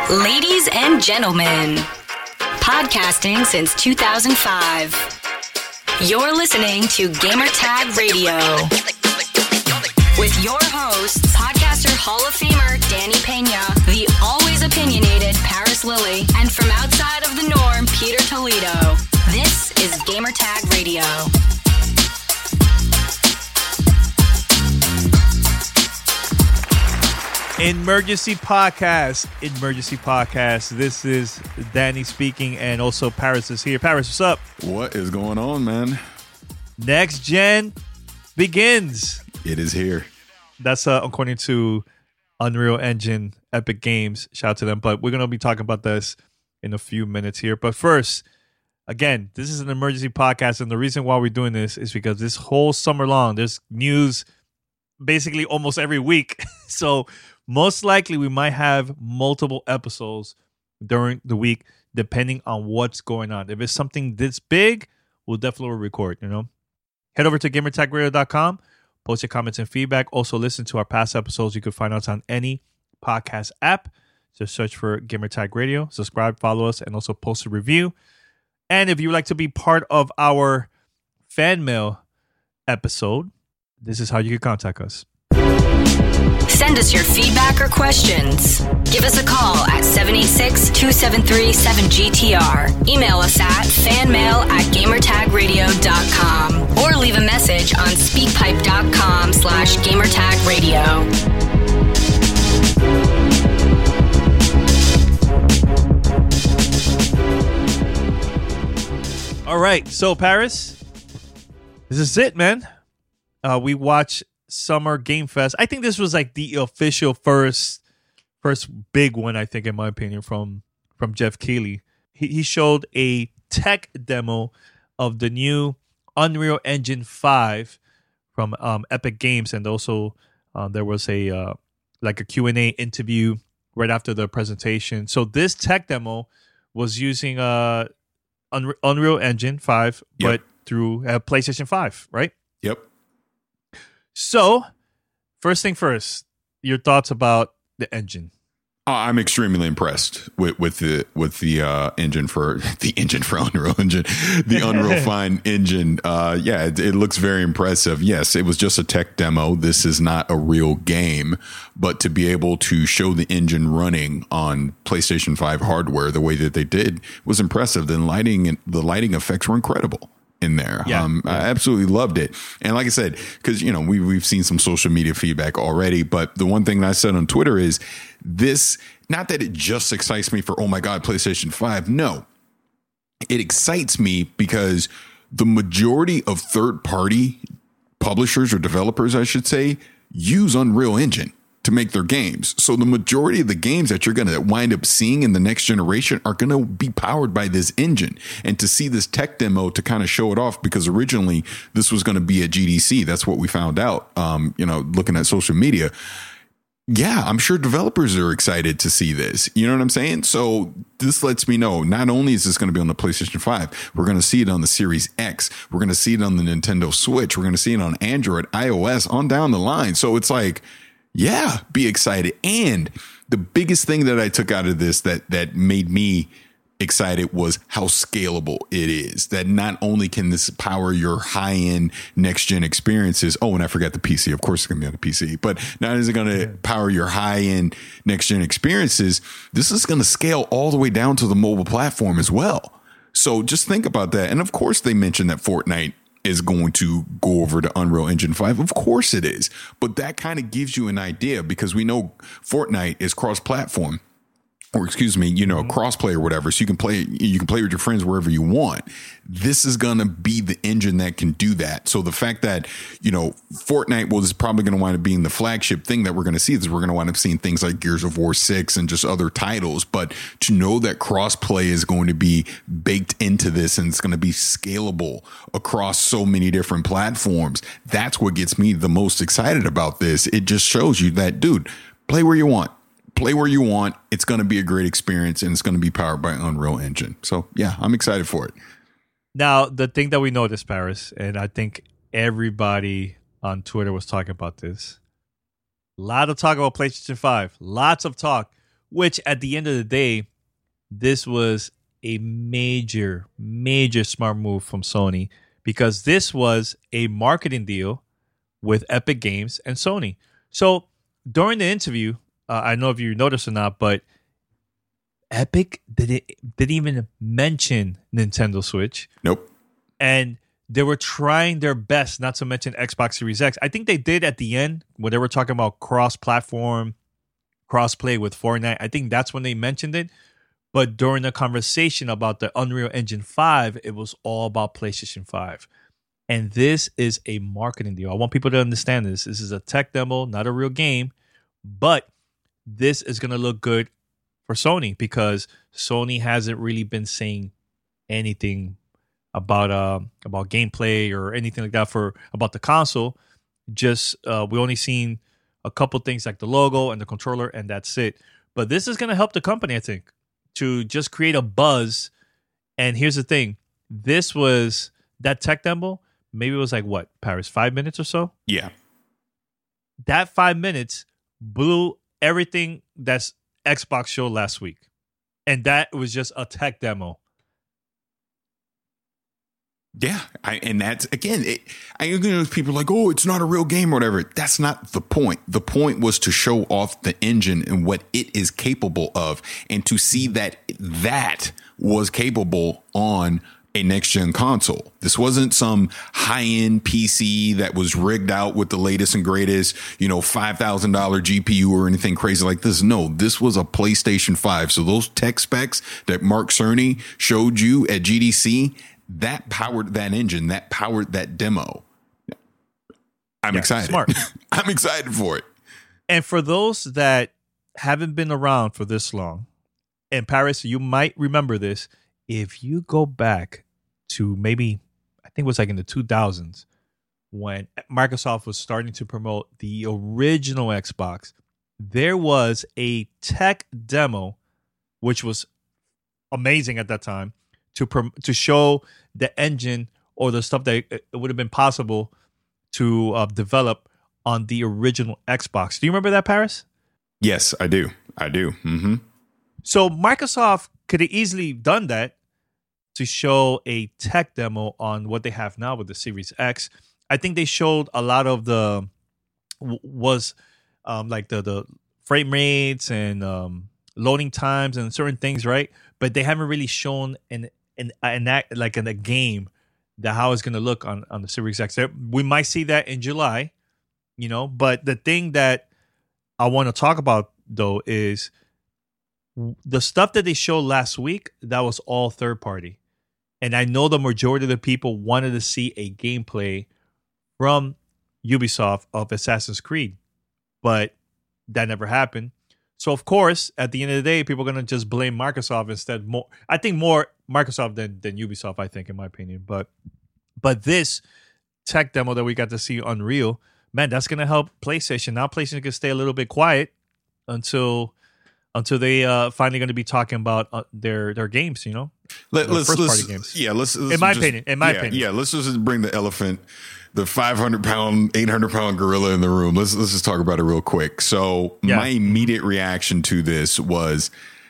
Ladies and gentlemen, podcasting since 2005. You're listening to Gamertag Radio. With your hosts, podcaster Hall of Famer Danny Pena, the always opinionated Paris Lilly, and from outside of the norm, Peter Toledo. This is Gamertag Radio. Emergency podcast. This is Danny speaking, and also Paris is here. Paris, what's up? What is going on, man? Next Gen begins. It is here. That's according to Unreal Engine, Epic Games. Shout out to them. But we're going to be talking about this in a few minutes here. But first, again, this is an emergency podcast, and the reason why we're doing this is because this whole summer long, there's news basically almost every week. So most likely we might have multiple episodes during the week, depending on what's going on. If it's something this big, we'll definitely record, Head over to gamertagradio.com, post your comments and feedback. Also listen to our past episodes. You can find us on any podcast app. Just search for Gamertag Radio, subscribe, follow us, and also post a review. And if you would like to be part of our fan mail episode, this is how you can contact us. Send us your feedback or questions. Give us a call at 786-273-7GTR. Email us at fanmail@gamertagradio.com or leave a message on speakpipe.com/gamertagradio. All right, so Paris, this is it, man. We watch Summer Game Fest. I think this was like the official first big one, I think, in my opinion, from Jeff Keighley. He showed a tech demo of the new Unreal Engine 5 from Epic Games, and also there was a Q&A interview right after the presentation. So this tech demo was using Unreal Engine 5, but through PlayStation 5, right? Yep. So, first thing first, your thoughts about the engine? I'm extremely impressed with the engine for Unreal Engine, the Unreal Fine engine. It looks very impressive. Yes, it was just a tech demo. This is not a real game, but to be able to show the engine running on PlayStation 5 hardware the way that they did was impressive. The lighting effects were incredible in there. I absolutely loved it. And like I said, because we've seen some social media feedback already, but the one thing that I said on Twitter is this, not that it just excites me for, oh my God, PlayStation 5. No, it excites me because the majority of third-party publishers or developers, I should say, use Unreal Engine to make their games. So the majority of the games that you're going to wind up seeing in the next generation are going to be powered by this engine. And to see this tech demo to kind of show it off, because originally this was going to be at GDC. That's what we found out, looking at social media. Yeah, I'm sure developers are excited to see this. You know what I'm saying? So this lets me know not only is this going to be on the PlayStation 5, we're going to see it on the Series X. We're going to see it on the Nintendo Switch. We're going to see it on Android, iOS, on down the line. So it's like, yeah, be excited. And the biggest thing that I took out of this that made me excited was how scalable it is. That not only can this power your high-end next-gen experiences. Oh, and I forgot the PC. Of course, it's going to be on the PC. But not only is it going to power your high-end next-gen experiences, this is going to scale all the way down to the mobile platform as well. So just think about that. And of course, they mentioned that Fortnite is going to go over to Unreal Engine 5. Of course it is. But that kind of gives you an idea, because we know Fortnite is cross-platform. Or crossplay or whatever. So you can play with your friends wherever you want. This is going to be the engine that can do that. So the fact that, Fortnite is probably going to wind up being the flagship thing that we're going to see, is we're going to wind up seeing things like Gears of War 6 and just other titles. But to know that crossplay is going to be baked into this and it's going to be scalable across so many different platforms, that's what gets me the most excited about this. It just shows you that, dude, play where you want. Play where you want. It's going to be a great experience, and it's going to be powered by Unreal Engine. So, yeah, I'm excited for it. Now, the thing that we noticed, Paris, and I think everybody on Twitter was talking about this. A lot of talk about PlayStation 5. Lots of talk. which at the end of the day, this was a major, major smart move from Sony, because this was a marketing deal with Epic Games and Sony. So during the interview, I don't know if you noticed or not, but Epic didn't even mention Nintendo Switch. Nope. And they were trying their best not to mention Xbox Series X. I think they did at the end when they were talking about cross-platform, cross-play with Fortnite. I think that's when they mentioned it. But during the conversation about the Unreal Engine 5, it was all about PlayStation 5. And this is a marketing deal. I want people to understand this. This is a tech demo, not a real game. But this is going to look good for Sony, because Sony hasn't really been saying anything about gameplay or anything like that about the console. Just we only seen a couple things like the logo and the controller, and that's it. But this is going to help the company, I think, to just create a buzz. And here's the thing. This was that tech demo. Maybe it was like, what, Paris, 5 minutes or so? Yeah. That 5 minutes blew everything that's Xbox showed last week. And that was just a tech demo. Yeah. And that's, again, people are like, oh, it's not a real game or whatever. That's not the point. The point was to show off the engine and what it is capable of, and to see that was capable on a next-gen console. This wasn't some high-end PC that was rigged out with the latest and greatest, $5,000 GPU or anything crazy like this. No, this was a PlayStation 5. So those tech specs that Mark Cerny showed you at GDC, that powered that engine, that powered that demo. I'm excited. Smart. I'm excited for it. And for those that haven't been around for this long, and Paris, you might remember this, if you go back to maybe, I think it was like in the 2000s, when Microsoft was starting to promote the original Xbox, there was a tech demo, which was amazing at that time, to show the engine or the stuff that it would have been possible to develop on the original Xbox. Do you remember that, Paris? Yes, I do. Mm-hmm. So Microsoft could have easily done that to show a tech demo on what they have now with the Series X. I think they showed a lot of the like the frame rates and loading times and certain things, right? But they haven't really shown in a game that how it's going to look on the Series X. We might see that in July, But the thing that I want to talk about though is the stuff that they showed last week. That was all third party. And I know the majority of the people wanted to see a gameplay from Ubisoft of Assassin's Creed, but that never happened. So, of course, at the end of the day, people are going to just blame Microsoft instead. I think more Microsoft than Ubisoft, I think, in my opinion. But this tech demo that we got to see Unreal, man, that's going to help PlayStation. Now PlayStation can stay a little bit quiet until they finally going to be talking about their games, first-party games. Yeah, let's in my opinion. Yeah, let's just bring the elephant, the 500-pound, 800-pound gorilla in the room. Let's just talk about it real quick. So my immediate reaction to this was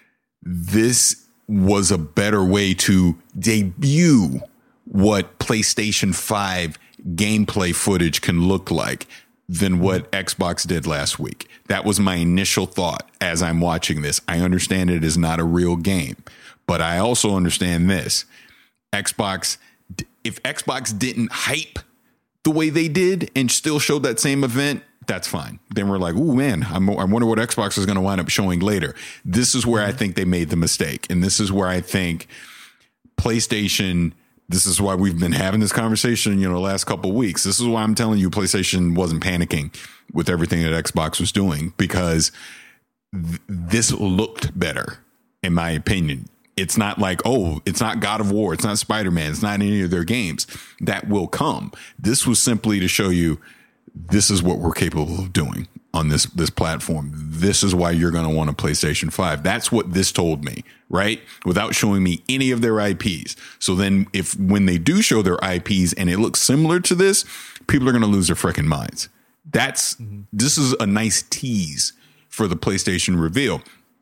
a better way to debut what PlayStation 5 gameplay footage can look like than what Xbox did last week. That was my initial thought as I'm watching this. I understand it is not a real game, but I also understand this. If Xbox didn't hype the way they did and still showed that same event, that's fine. Then we're like, ooh, man, I wonder what Xbox is going to wind up showing later. This is where I think they made the mistake. And this is where I think PlayStation, this is why we've been having this conversation, the last couple of weeks. This is why I'm telling you PlayStation wasn't panicking with everything that Xbox was doing, because this looked better, in my opinion. It's not like, it's not God of War. It's not Spider-Man. It's not any of their games. That will come. This was simply to show you this is what we're capable of doing on this platform. This is why you're going to want a PlayStation 5. That's what this told me, right? Without showing me any of their IPs. So then when they do show their IPs and it looks similar to this, people are going to lose their freaking minds. This is a nice tease for the PlayStation reveal.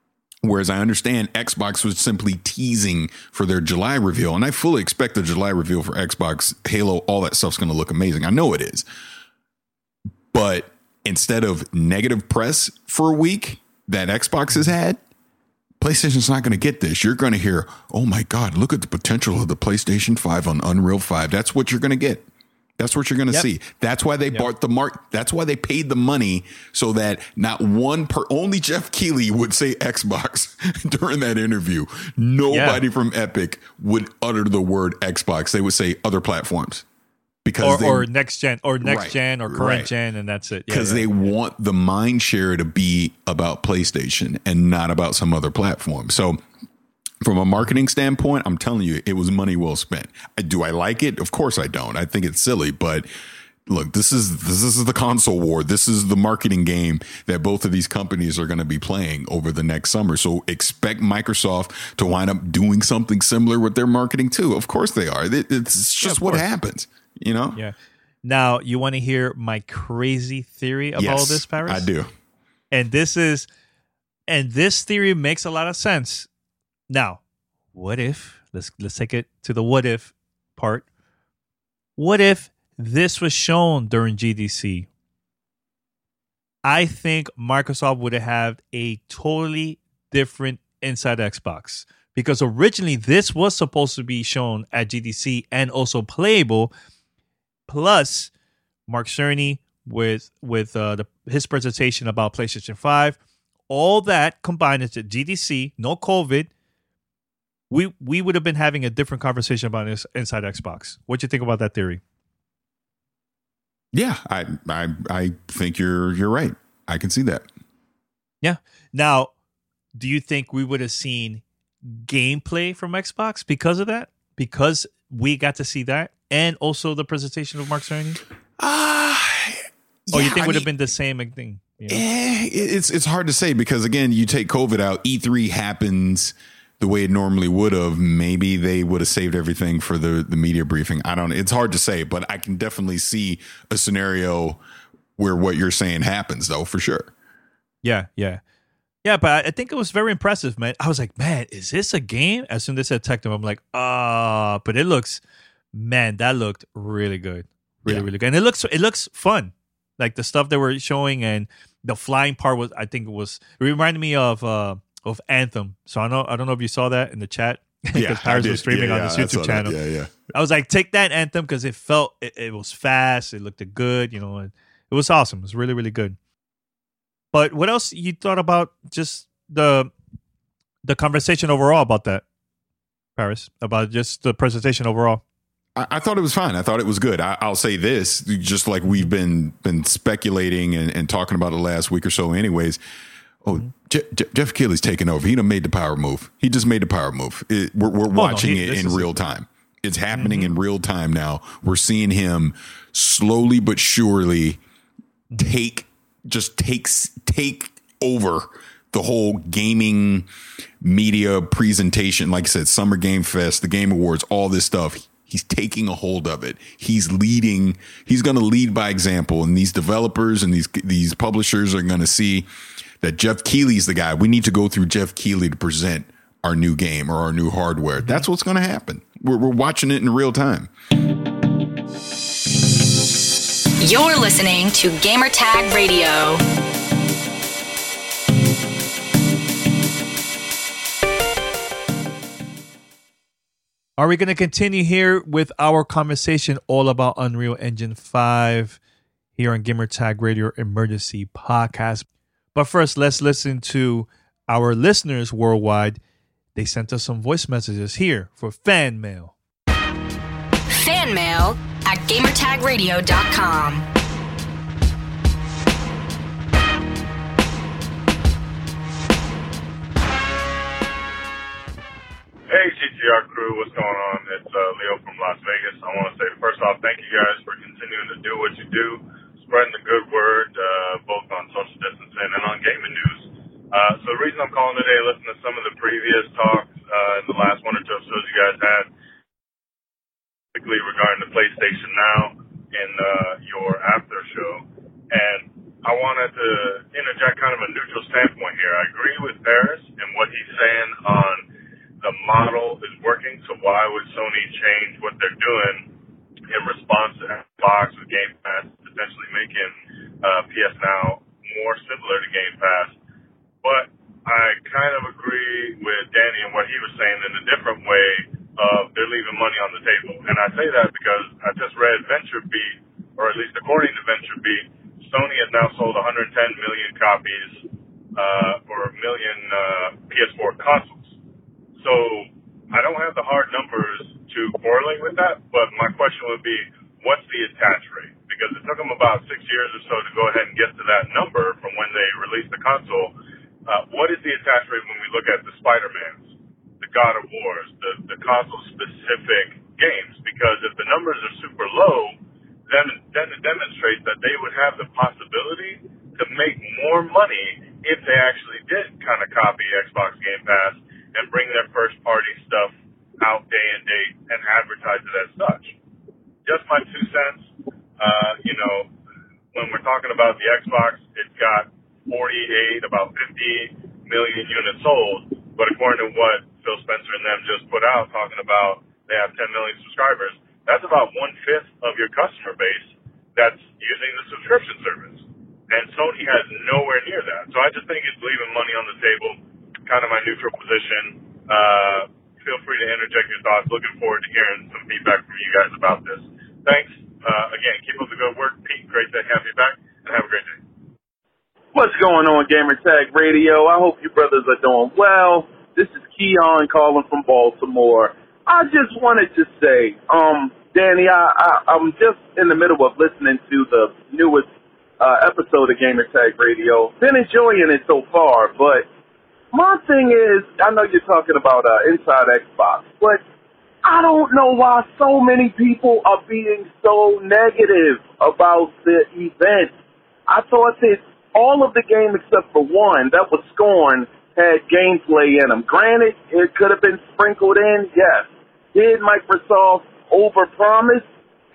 Whereas I understand Xbox was simply teasing for their July reveal. And I fully expect the July reveal for Xbox, Halo, all that stuff's going to look amazing. I know it is. But instead of negative press for a week that Xbox has had, PlayStation's not going to get this. You're going to hear, oh my God, look at the potential of the PlayStation 5 on Unreal 5. That's what you're going to get. That's what you're going to see. That's why they bought the mark. That's why they paid the money so that not only Jeff Keighley would say Xbox during that interview. Nobody from Epic would utter the word Xbox. They would say other platforms because or next gen or current gen. And that's it. Because they want the mind share to be about PlayStation and not about some other platform. So from a marketing standpoint, I'm telling you, it was money well spent. Do I like it? Of course I don't. I think it's silly, but look, this is the console war. This is the marketing game that both of these companies are going to be playing over the next summer. So expect Microsoft to wind up doing something similar with their marketing too. Of course they are. It's just what happens, you know? Yeah. Now, you want to hear my crazy theory about all this, Paris? I do. And this theory makes a lot of sense. Now, what if, let's take it to the what if part. What if this was shown during GDC? I think Microsoft would have had a totally different Inside Xbox, because originally this was supposed to be shown at GDC and also playable. Plus, Mark Cerny with his presentation about PlayStation 5, all that combined into GDC, no COVID. We would have been having a different conversation about this Inside Xbox. What do you think about that theory? Yeah, I think you're right. I can see that. Yeah. Now, do you think we would have seen gameplay from Xbox because of that? Because we got to see that, and also the presentation of Mark Cerny? Or you think it would have been the same thing? You know? It's hard to say because, again, you take COVID out, E3 happens the way it normally would have. Maybe they would have saved everything for the media briefing. I don't know. It's hard to say, but I can definitely see a scenario where what you're saying happens, though, for sure. Yeah, but I think it was very impressive, man. I was like, man, is this a game? As soon as they said tech demo, I'm like, but it looks, man, that looked really good. Really good. And it looks fun. Like the stuff they were showing and the flying part it reminded me of Anthem. So I don't know if you saw that in the chat. Because Paris was streaming on his YouTube channel. Yeah. I was like, take that Anthem, because it felt it was fast, it looked good, and it was awesome. It was really, really good. But what else you thought about just the conversation overall about that, Paris? About just the presentation overall? I thought it was fine. I thought it was good. I'll say this, just like we've been speculating and talking about it last week or so anyways. Jeff Keighley's taking over. He done made the power move. He just made the power move. We're watching it in real time. It's happening in real time now. We're seeing him slowly but surely take over the whole gaming media presentation. Like I said, Summer Game Fest, the Game Awards, all this stuff. He's taking a hold of it. He's leading. He's going to lead by example. And these developers and these publishers are going to see that Jeff Keighley's the guy. We need to go through Jeff Keighley to present our new game or our new hardware. That's what's going to happen. We're watching it in real time. You're listening to Gamertag Radio. Are we going to continue here with our conversation all about Unreal Engine 5 here on Gamertag Radio Emergency Podcast? But first, let's listen to our listeners worldwide. They sent us some voice messages here for fan mail. Fan mail at gamertagradio.com. Hey, GTR crew, what's going on? It's Leo from Las Vegas. I want to say, first off, thank you guys for continuing to do what you do, spreading the good word, both on social distancing and on gaming news. So the reason I'm calling today, listening to some of the previous talks in the last one or two episodes you guys had, particularly regarding the PlayStation Now in your after show. And I wanted to interject kind of a neutral standpoint here. I agree with Paris and what he's saying on the model is working, so why would Sony change what they're doing in response to Xbox with Game Pass, potentially making PS Now more similar to Game Pass? But I kind of agree with Danny and what he was saying in a different way of they're leaving money on the table. And I say that because I just read VentureBeat, or at least according to VentureBeat, Sony has now sold 110 million copies or a million PS4 consoles. So I don't have the hard numbers to correlate with that, but my question would be, what's the attach rate? Because it took them about 6 years or so to go ahead and get to that number from when they released the console. What is the attach rate when we look at the Spider-Mans, the God of Wars, the console-specific games? Because if the numbers are super low, then it demonstrates that they would have the possibility to make more money if they actually did kind of copy Xbox Game Pass and bring their first-party stuff out day and date and advertise it as such. Just my 2 cents. When we're talking about the Xbox, it's got about 50 million units sold, but according to what Phil Spencer and them just put out, talking about they have 10 million subscribers, that's about 1/5 of your customer base that's using the subscription service. And Sony has nowhere near that. So I just think it's leaving money on the table, kind of my neutral position. Feel free to interject your thoughts. Looking forward to hearing some feedback from you guys about this. Thanks. Again, keep up the good work. Pete, great to have you back, and have a great day. What's going on, Gamer Tag Radio? I hope you brothers are doing well. This is Keon calling from Baltimore. I just wanted to say, Danny, I'm just in the middle of listening to the newest episode of Gamer Tag Radio. Been enjoying it so far, but my thing is, I know you're talking about Inside Xbox, but I don't know why so many people are being so negative about the event. I thought that all of the game except for one, that was Scorn, had gameplay in them. Granted, it could have been sprinkled in, yes. Did Microsoft overpromise?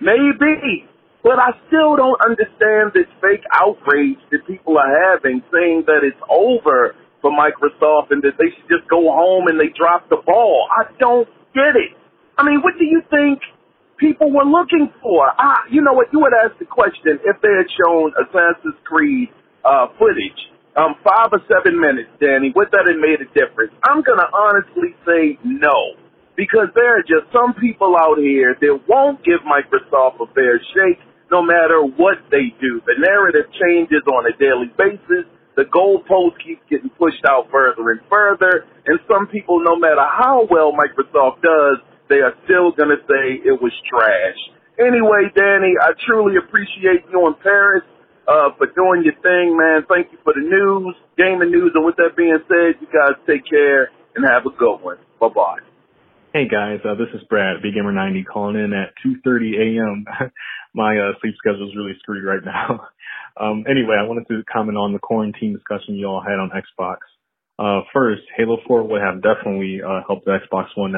Maybe. But I still don't understand this fake outrage that people are having, saying that it's over for Microsoft and that they should just go home and they dropped the ball. I don't get it. I mean, what do you think people were looking for? You know what? You would ask the question if they had shown Assassin's Creed footage, 5 or 7 minutes, Danny, would that have made a difference? I'm going to honestly say no, because there are just some people out here that won't give Microsoft a fair shake no matter what they do. The narrative changes on a daily basis. The goalpost keeps getting pushed out further and further, and some people, no matter how well Microsoft does, they are still going to say it was trash. Anyway, Danny, I truly appreciate you in Paris for doing your thing, man. Thank you for the news, gaming news, and with that being said, you guys take care and have a good one. Bye-bye. Hey, guys, this is Brad, BigGamer90, calling in at 2:30 a.m. My sleep schedule is really screwed right now. Anyway, I wanted to comment on the quarantine discussion you all had on Xbox. First, Halo 4 would have definitely helped the Xbox One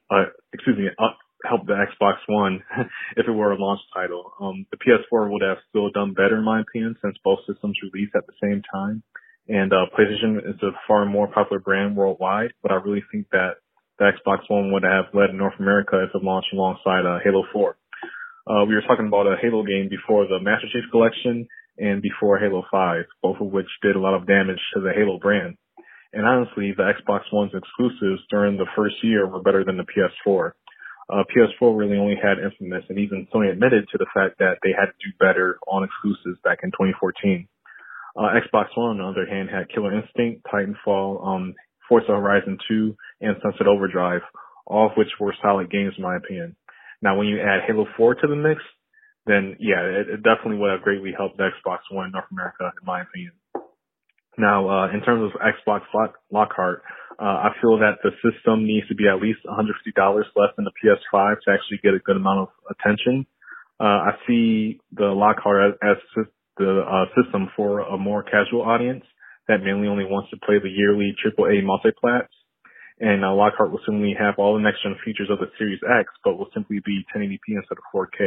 help the Xbox One if it were a launch title. The PS4 would have still done better in my opinion since both systems released at the same time. And PlayStation is a far more popular brand worldwide, but I really think that the Xbox One would have led in North America if it launched alongside Halo 4. We were talking about a Halo game before the Master Chief Collection and before Halo 5, both of which did a lot of damage to the Halo brand. And honestly, the Xbox One's exclusives during the first year were better than the PS4. PS4 really only had Infamous, and even Sony admitted to the fact that they had to do better on exclusives back in 2014. Xbox One, on the other hand, had Killer Instinct, Titanfall, Forza Horizon 2, and Sunset Overdrive, all of which were solid games in my opinion. Now, when you add Halo 4 to the mix, then yeah, it definitely would have greatly helped the Xbox One in North America, in my opinion. Now, in terms of Xbox Lockhart, I feel that the system needs to be at least $150 less than the PS5 to actually get a good amount of attention. I see the Lockhart as the system for a more casual audience that mainly only wants to play the yearly AAA multiplats. And Lockhart will simply have all the next-gen features of the Series X, but will simply be 1080p instead of 4K.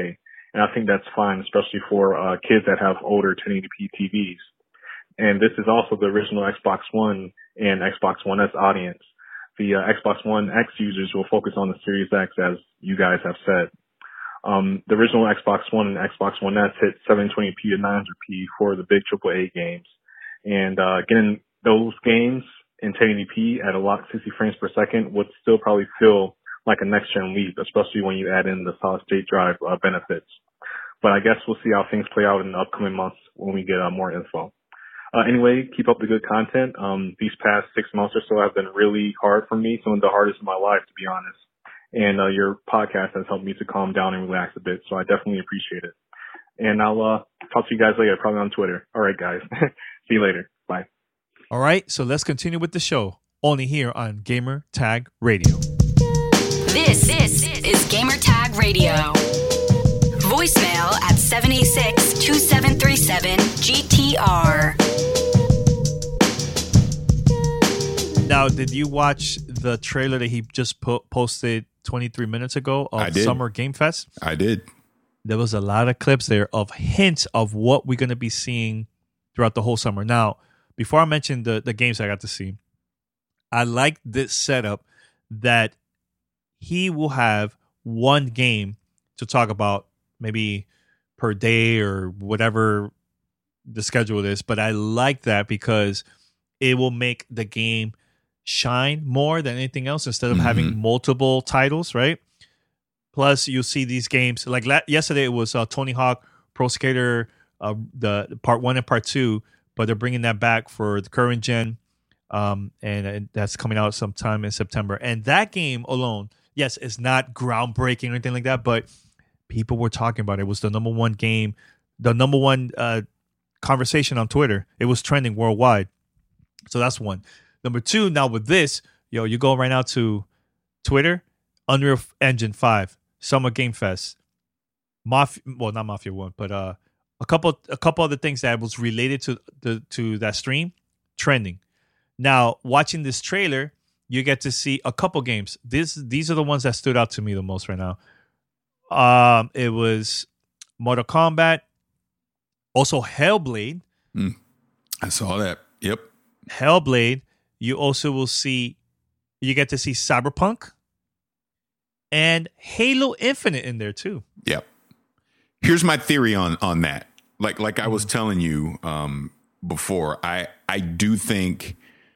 And I think that's fine, especially for kids that have older 1080p TVs. And this is also the original Xbox One and Xbox One S audience. The Xbox One X users will focus on the Series X, as you guys have said. The original Xbox One and Xbox One S hit 720p to 900p for the big AAA games. And getting those games in 1080p at a lot 60 frames per second would still probably feel like a next-gen leap, especially when you add in the solid-state drive benefits. But I guess we'll see how things play out in the upcoming months when we get more info. Anyway, keep up the good content. These past 6 months or so have been really hard for me, some of the hardest in my life, to be honest. And your podcast has helped me to calm down and relax a bit, so I definitely appreciate it. And I'll talk to you guys later, probably on Twitter. All right, guys. See you later. Bye. All right, so let's continue with the show, only here on Gamer Tag Radio. This is Gamer Tag Radio. Voicemail at 786-2737-GTR. Now, did you watch the trailer that he just posted 23 minutes ago of Summer Game Fest? I did. There was a lot of clips there of hints of what we're going to be seeing throughout the whole summer. Now, before I mention the games I got to see, I like this setup that he will have one game to talk about maybe per day or whatever the schedule is. But I like that because it will make the game shine more than anything else instead of having multiple titles, right? Plus, you'll see these games like yesterday. It was Tony Hawk Pro Skater, the part 1 and part 2, but they're bringing that back for the current gen, and that's coming out sometime in September. And that game alone, yes, it's not groundbreaking or anything like that, but people were talking about it. It was the number one game, the number one conversation on Twitter. It was trending worldwide. So that's one. Number 2, now with this, you go right now to Twitter, Unreal Engine 5, Summer Game Fest, not Mafia 1, but a couple other things that was related to that stream, trending. Now, watching this trailer, you get to see a couple games. These are the ones that stood out to me the most right now. It was Mortal Kombat, also Hellblade. I saw that. Yep. Hellblade. You also will see, you get to see Cyberpunk and Halo Infinite in there too. Yep. Here's my theory on that. Like I was telling you before, I do think,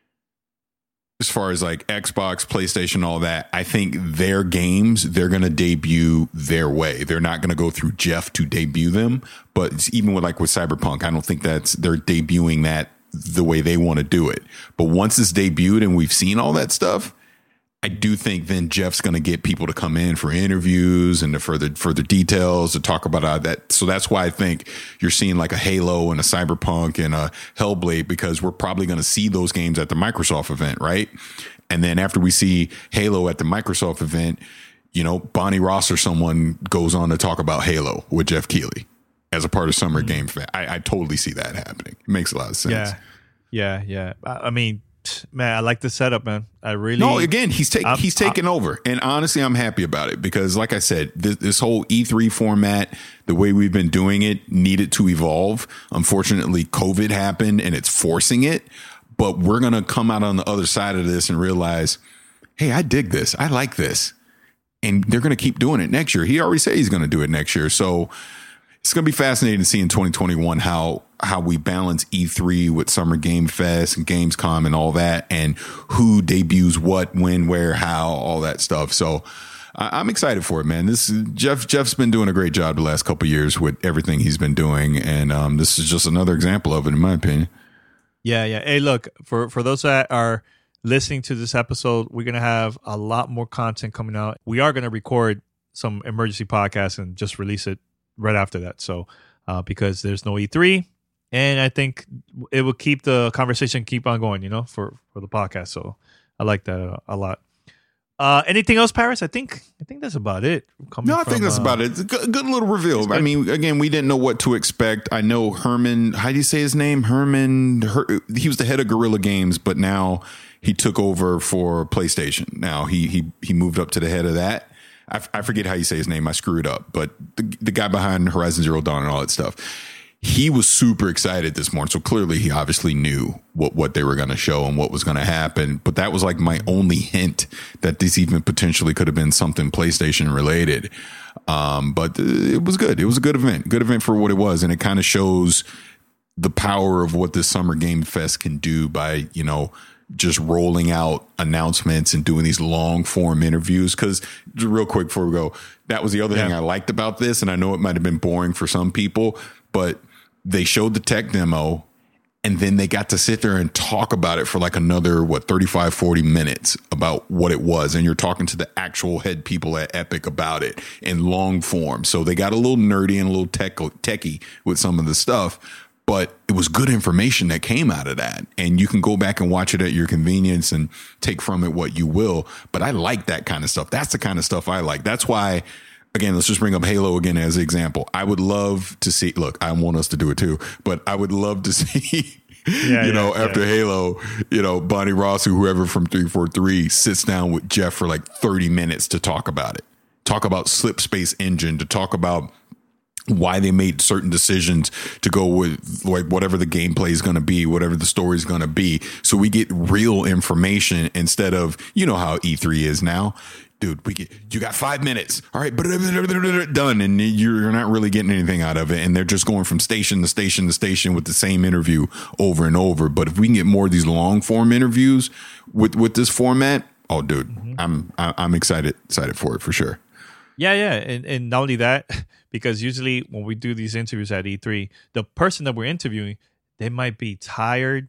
as far as like Xbox, PlayStation, all that, I think their games, they're going to debut their way. They're not going to go through Jeff to debut them. But even with Cyberpunk, I don't think they're debuting that the way they want to do it. But once it's debuted and we've seen all that stuff, I do think then Jeff's going to get people to come in for interviews and the further details to talk about that. So that's why I think you're seeing like a Halo and a Cyberpunk and a Hellblade, because we're probably going to see those games at the Microsoft event, right? And then after we see Halo at the Microsoft event, Bonnie Ross or someone goes on to talk about Halo with Jeff Keighley as a part of Summer Game Fest. I totally see that happening. It makes a lot of sense. Yeah. I mean, man, I like the setup, man. I really. No, again, he's taken over, and honestly, I'm happy about it because, like I said, this whole E3 format, the way we've been doing it, needed to evolve. Unfortunately, COVID happened, and it's forcing it. But we're gonna come out on the other side of this and realize, hey, I dig this. I like this, and they're gonna keep doing it next year. He already said he's gonna do it next year, so. It's going to be fascinating to see in 2021 how we balance E3 with Summer Game Fest and Gamescom and all that, and who debuts what, when, where, how, all that stuff. So I'm excited for it, man. Jeff's been doing a great job the last couple of years with everything he's been doing, and this is just another example of it, in my opinion. Yeah. Hey, look, for those that are listening to this episode, we're going to have a lot more content coming out. We are going to record some emergency podcasts and just release it right after that. So because there's no E3, and I think it will keep the conversation keep on going, for the podcast. So I like that a lot. Anything else, Paris? I think that's about it. I think that's about it. It's a good little reveal. I mean, again, we didn't know what to expect. I know Herman, how do you say his name? He was the head of Guerrilla Games, but now he took over for PlayStation. Now he moved up to the head of that. I forget how you say his name. I screw it up. But the guy behind Horizon Zero Dawn and all that stuff, he was super excited this morning. So clearly he obviously knew what they were going to show and what was going to happen. But that was like my only hint that this even potentially could have been something PlayStation related. But it was good. It was a good event for what it was. And it kind of shows the power of what this Summer Game Fest can do by, just rolling out announcements and doing these long form interviews. Cause real quick before we go, that was the other thing I liked about this. And I know it might've been boring for some people, but they showed the tech demo and then they got to sit there and talk about it for like another, 35, 40 minutes about what it was. And you're talking to the actual head people at Epic about it in long form. So they got a little nerdy and a little techie with some of the stuff, but it was good information that came out of that. And you can go back and watch it at your convenience and take from it what you will. But I like that kind of stuff. That's the kind of stuff I like. That's why, again, let's just bring up Halo again as an example. I would love to see, look, I want us to do it too, but I would love to see, after Halo, Bonnie Ross or whoever from 343 sits down with Jeff for like 30 minutes to talk about it, talk about Slipspace Engine, to talk about why they made certain decisions to go with like whatever the gameplay is going to be, whatever the story is going to be. So we get real information instead of, how E3 is now. Dude, you got 5 minutes. All right, done. And you're not really getting anything out of it. And they're just going from station to station to station with the same interview over and over. But if we can get more of these long form interviews with this format, oh, dude, I'm excited for it for sure. Yeah. And not only that, because usually when we do these interviews at E3, the person that we're interviewing, they might be tired.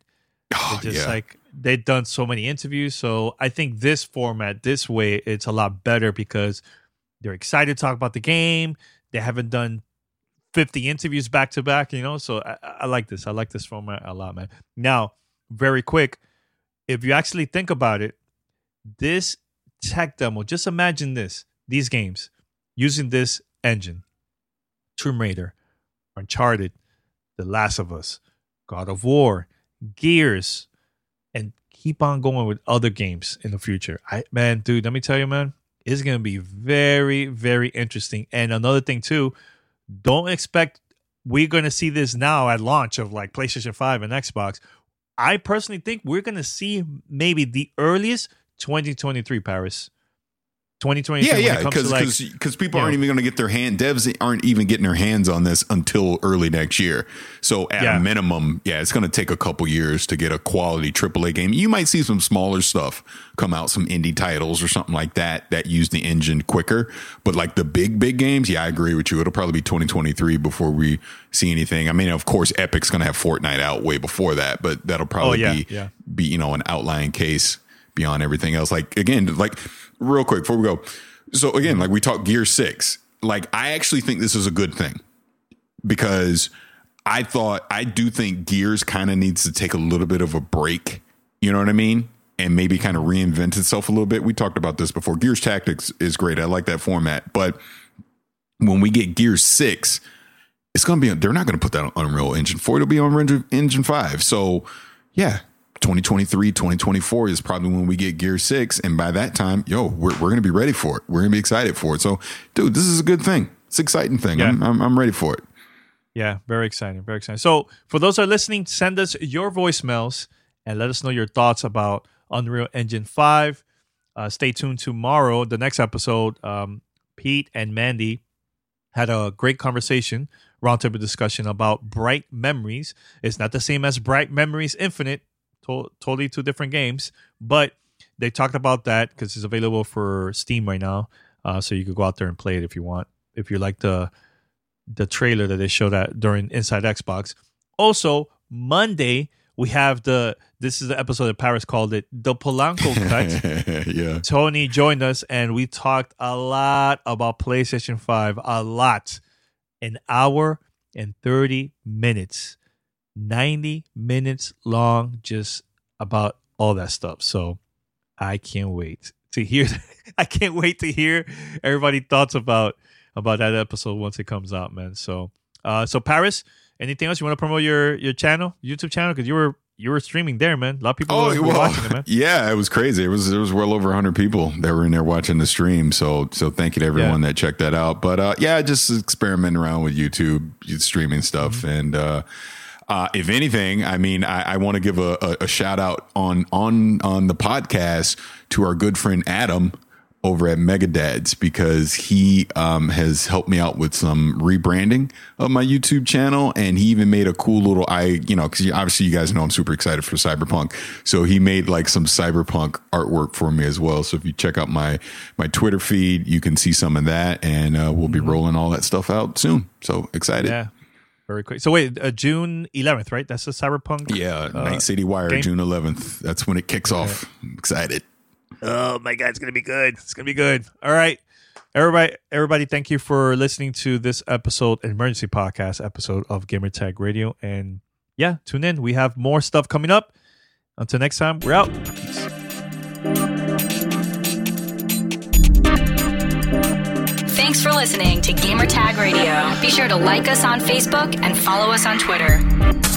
They've done so many interviews. So I think this format, this way, it's a lot better because they're excited to talk about the game. They haven't done 50 interviews back to back, So I like this. I like this format a lot, man. Now, very quick, if you actually think about it, this tech demo, just imagine these games using this engine. Tomb Raider, Uncharted, The Last of Us, God of War, Gears, and keep on going with other games in the future. Dude, let me tell you, man, it's going to be very, very interesting. And another thing, too, don't expect we're going to see this now at launch of like PlayStation 5 and Xbox. I personally think we're going to see maybe the earliest 2023, Paris. 2023. Yeah, because people aren't even going to get devs aren't even getting their hands on this until early next year. So at a minimum, it's going to take a couple years to get a quality AAA game. You might see some smaller stuff come out, some indie titles or something like that use the engine quicker. But like the big games, I agree with you. It'll probably be 2023 before we see anything. I mean, of course, Epic's going to have Fortnite out way before that, but that'll probably be an outlying case beyond everything else. Like, again, like real quick before we go. So again, like we talked Gear 6, like I actually think this is a good thing because I do think Gears kind of needs to take a little bit of a break. You know what I mean? And maybe kind of reinvent itself a little bit. We talked about this before. Gears Tactics is great. I like that format. But when we get Gears 6, it's going to be, they're not going to put that on Unreal Engine 4. It'll be on Unreal Engine 5. So yeah, 2023, 2024 is probably when we get Gear 6. And by that time, we're going to be ready for it. We're going to be excited for it. So, dude, this is a good thing. It's an exciting thing. Yeah. I'm ready for it. Yeah, very exciting. Very exciting. So for those that are listening, send us your voicemails and let us know your thoughts about Unreal Engine 5. Stay tuned tomorrow. The next episode, Pete and Mandy had a great conversation, roundtable discussion about Bright Memories. It's not the same as Bright Memories Infinite. Totally two different games, but they talked about that because it's available for Steam right now, so you could go out there and play it if you want. If you like the trailer that they showed during Inside Xbox. Also, Monday we have this is the episode that Paris called it the Polanco cut. Yeah, Tony joined us and we talked a lot about PlayStation 5. A lot, an hour and 30 minutes. 90 minutes long, just about all that stuff. So I can't wait to hear. I can't wait to hear everybody's thoughts about that episode once it comes out, man. So Paris, anything else you want to promote your channel, YouTube channel? Because you were you were streaming there, man. A lot of people were watching it, man. Yeah, it was crazy. It was well over 100 people that were in there watching the stream. So thank you to everyone that checked that out. But just experimenting around with YouTube streaming stuff. And if anything, I mean, I want to give a shout out on the podcast to our good friend Adam over at Megadads, because he has helped me out with some rebranding of my YouTube channel, and he even made a cool little because obviously you guys know I'm super excited for Cyberpunk, so he made like some Cyberpunk artwork for me as well. So if you check out my Twitter feed, you can see some of that, and we'll be rolling all that stuff out soon. So excited. Yeah. Very quick. So wait, June 11th, right? That's the Cyberpunk. Yeah, Night City Wire, game? June 11th. That's when it kicks off. I'm excited. Oh my God, it's gonna be good. It's gonna be good. All right, everybody, thank you for listening to this emergency podcast episode of Gamertag Radio. And yeah, tune in. We have more stuff coming up. Until next time, we're out. Peace. Thanks for listening to Gamertag Radio. Be sure to like us on Facebook and follow us on Twitter.